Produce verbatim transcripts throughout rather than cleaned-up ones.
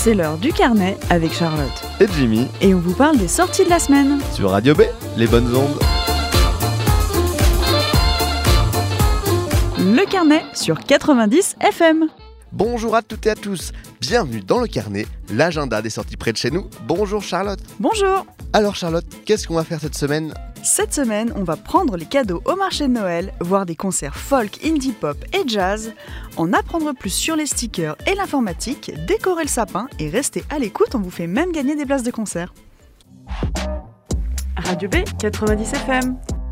C'est l'heure du carnet avec Charlotte et Jimmy. Et on vous parle des sorties de la semaine. Sur Radio B, les bonnes ondes. Le carnet sur quatre-vingt-dix F M. Bonjour à toutes et à tous. Bienvenue dans le carnet, l'agenda des sorties près de chez nous. Bonjour Charlotte. Bonjour. Alors Charlotte, qu'est-ce qu'on va faire cette semaine ? Cette semaine, on va prendre les cadeaux au marché de Noël, voir des concerts folk, indie pop et jazz, en apprendre plus sur les stickers et l'informatique, décorer le sapin et rester à l'écoute, on vous fait même gagner des places de concert. Radio B, quatre-vingt-dix F M.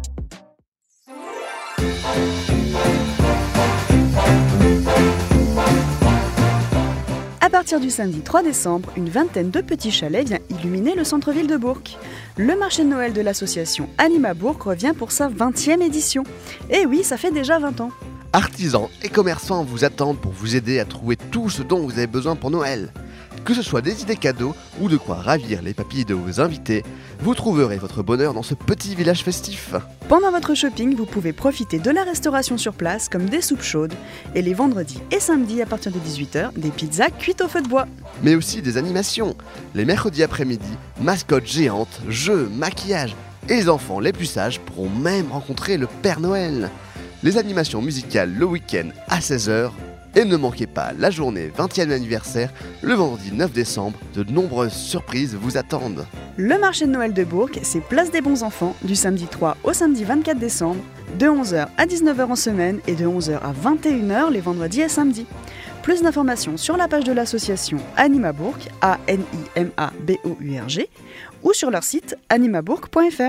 À partir du samedi trois décembre, une vingtaine de petits chalets vient illuminer le centre-ville de Bourg. Le marché de Noël de l'association Anima Bourg revient pour sa vingtième édition. Et oui, ça fait déjà vingt ans. Artisans et commerçants vous attendent pour vous aider à trouver tout ce dont vous avez besoin pour Noël. Que ce soit des idées cadeaux ou de quoi ravir les papilles de vos invités, vous trouverez votre bonheur dans ce petit village festif. Pendant votre shopping, vous pouvez profiter de la restauration sur place comme des soupes chaudes et les vendredis et samedis à partir de dix-huit heures, des pizzas cuites au feu de bois. Mais aussi des animations. Les mercredis après-midi, mascottes géantes, jeux, maquillage et les enfants les plus sages pourront même rencontrer le Père Noël. Les animations musicales le week-end à seize heures. Et ne manquez pas la journée vingtième anniversaire, le vendredi neuf décembre, de nombreuses surprises vous attendent. Le marché de Noël de Bourg, c'est Place des Bons Enfants, du samedi trois au samedi vingt-quatre décembre, de onze heures à dix-neuf heures en semaine et de onze heures à vingt et une heures les vendredis et samedis. Plus d'informations sur la page de l'association Anima Bourg, A N I M A B O U R G, ou sur leur site animabourg point F R.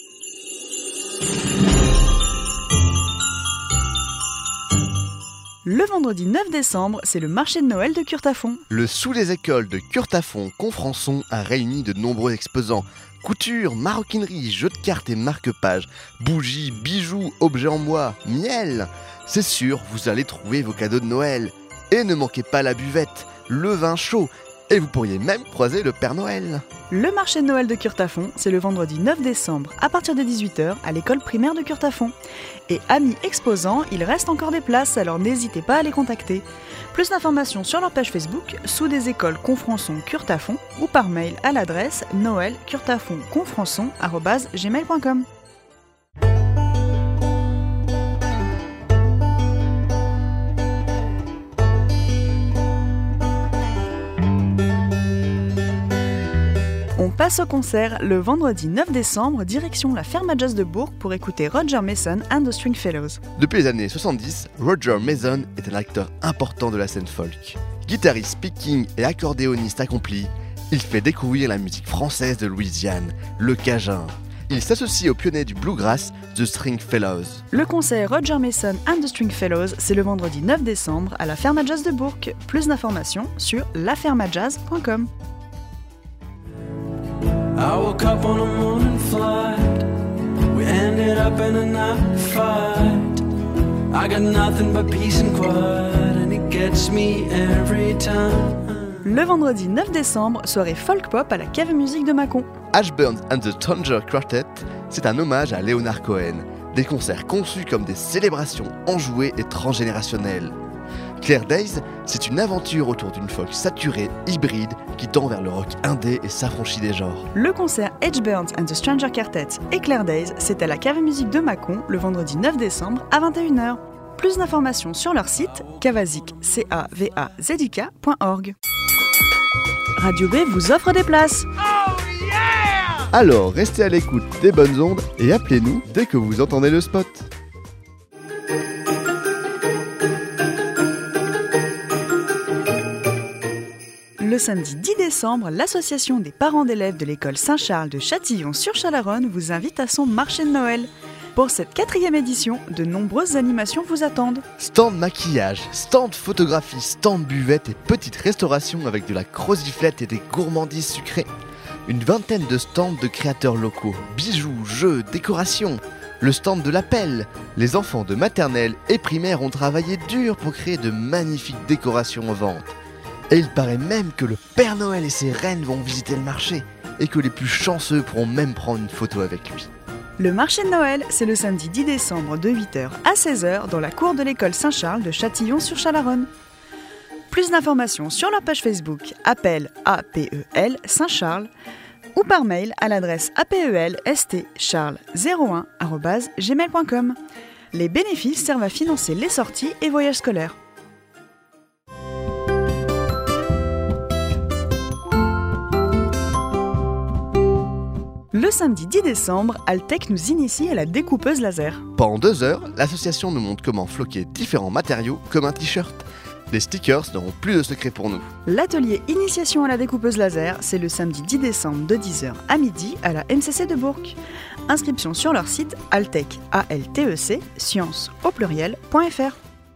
Le vendredi neuf décembre, c'est le marché de Noël de Curtafond. Le Sous les écoles de Curtafond-Confrançon a réuni de nombreux exposants. Couture, maroquinerie, jeux de cartes et marque-pages, bougies, bijoux, objets en bois, miel. C'est sûr, vous allez trouver vos cadeaux de Noël. Et ne manquez pas la buvette, le vin chaud. Et vous pourriez même croiser le Père Noël. Le marché de Noël de Curtafond, c'est le vendredi neuf décembre à partir de dix-huit heures à l'école primaire de Curtafond. Et amis exposants, il reste encore des places, alors n'hésitez pas à les contacter. Plus d'informations sur leur page Facebook, Sous des écoles Confrançon Curtafond, ou par mail à l'adresse noël curtafond confrançon arobase gmail point com. On passe au concert le vendredi neuf décembre, direction la Ferme à Jazz de Bourg pour écouter Roger Mason and the Stringfellows. Depuis les années soixante-dix, Roger Mason est un acteur important de la scène folk. Guitariste, speaking et accordéoniste accompli, il fait découvrir la musique française de Louisiane, le Cajun. Il s'associe aux pionniers du bluegrass, The Stringfellows. Le concert Roger Mason and the Stringfellows, c'est le vendredi neuf décembre à la Ferme à Jazz de Bourg. Plus d'informations sur la ferme à jazz point com. I woke up on a morning flight. We ended up in a night fight. I got nothing but peace and quiet, and it gets me every time. Le vendredi neuf décembre, soirée folk pop à la Cave Musique de Mâcon. Ashburn and the Thunder Quartet, c'est un hommage à Leonard Cohen. Des concerts conçus comme des célébrations enjouées et transgénérationnelles. Claire Days, c'est une aventure autour d'une folk saturée, hybride, qui tend vers le rock indé et s'affranchit des genres. Le concert Edge Burns and the Stranger Quartet et Claire Days, c'est à la Cave Musique de Mâcon, le vendredi neuf décembre à vingt et une heures. Plus d'informations sur leur site cavazic point org. Radio B vous offre des places. Oh yeah! Alors, restez à l'écoute des bonnes ondes et appelez-nous dès que vous entendez le spot. Le samedi dix décembre, l'association des parents d'élèves de l'école Saint-Charles de Châtillon-sur-Chalaronne vous invite à son marché de Noël. Pour cette quatrième édition, de nombreuses animations vous attendent. Stand maquillage, stand photographie, stand buvette et petite restauration avec de la croziflette et des gourmandises sucrées. Une vingtaine de stands de créateurs locaux, bijoux, jeux, décorations. Le stand de l'appel. Les enfants de maternelle et primaire ont travaillé dur pour créer de magnifiques décorations en vente. Et il paraît même que le Père Noël et ses reines vont visiter le marché et que les plus chanceux pourront même prendre une photo avec lui. Le marché de Noël, c'est le samedi dix décembre de huit heures à seize heures dans la cour de l'école Saint-Charles de Châtillon-sur-Chalaronne. Plus d'informations sur leur page Facebook Appel A P E L Saint-Charles ou par mail à l'adresse apelstcharles zéro un arobase gmail point com. Les bénéfices servent à financer les sorties et voyages scolaires. Le samedi dix décembre, Altec nous initie à la découpeuse laser. Pendant deux heures, l'association nous montre comment floquer différents matériaux comme un t-shirt. Les stickers n'auront plus de secret pour nous. L'atelier Initiation à la découpeuse laser, c'est le samedi dix décembre de dix heures à midi à la M C C de Bourg. Inscription sur leur site altec, A L T E C, sciences au pluriel, point F R.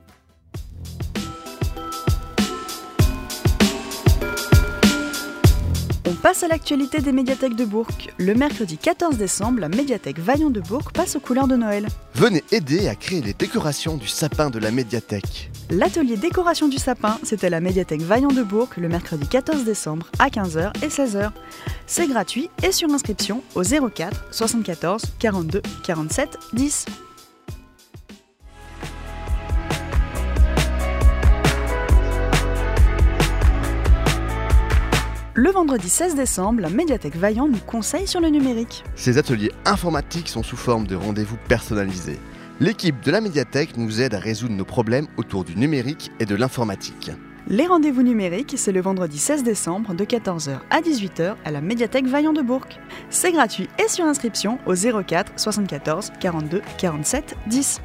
On passe à l'actualité des médiathèques de Bourg. Le mercredi quatorze décembre, la médiathèque Vaillant de Bourg passe aux couleurs de Noël. Venez aider à créer les décorations du sapin de la médiathèque. L'atelier décoration du sapin, c'était à la médiathèque Vaillant de Bourg le mercredi quatorze décembre à quinze heures et seize heures. C'est gratuit et sur inscription au zéro quatre soixante-quatorze quarante-deux quarante-sept dix. Le vendredi seize décembre, la médiathèque Vaillant nous conseille sur le numérique. Ces ateliers informatiques sont sous forme de rendez-vous personnalisés. L'équipe de la médiathèque nous aide à résoudre nos problèmes autour du numérique et de l'informatique. Les rendez-vous numériques, c'est le vendredi seize décembre de quatorze heures à dix-huit heures à la médiathèque Vaillant de Bourg. C'est gratuit et sur inscription au zéro quatre soixante-quatorze quarante-deux quarante-sept dix.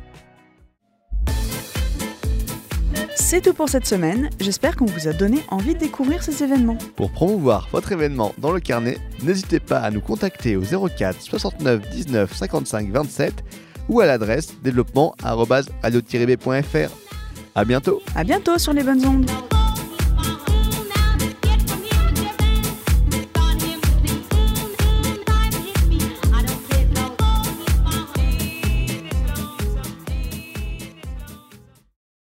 C'est tout pour cette semaine, j'espère qu'on vous a donné envie de découvrir ces événements. Pour promouvoir votre événement dans le carnet, n'hésitez pas à nous contacter au zéro quatre soixante-neuf dix-neuf cinquante-cinq vingt-sept ou à l'adresse développement arobase radio tiret b point f r. À bientôt. À bientôt sur les bonnes ondes.